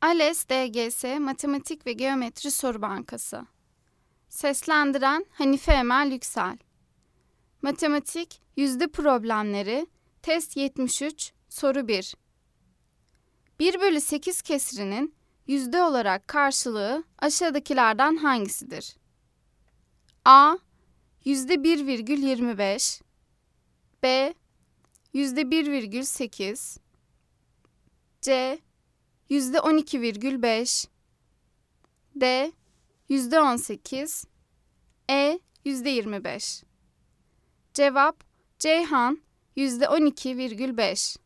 ALES DGS Matematik ve Geometri Soru Bankası. Seslendiren Hanife Emel Yüksel. Matematik Yüzde Problemleri Test 73 Soru 1. 1 bölü 8 kesrinin yüzde olarak karşılığı aşağıdakilerden hangisidir? A. Yüzde 1,25 B. Yüzde 1,8 C. Yüzde 12,5 D. Yüzde 18 E. Yüzde 25. Cevap Ceyhan yüzde 12,5.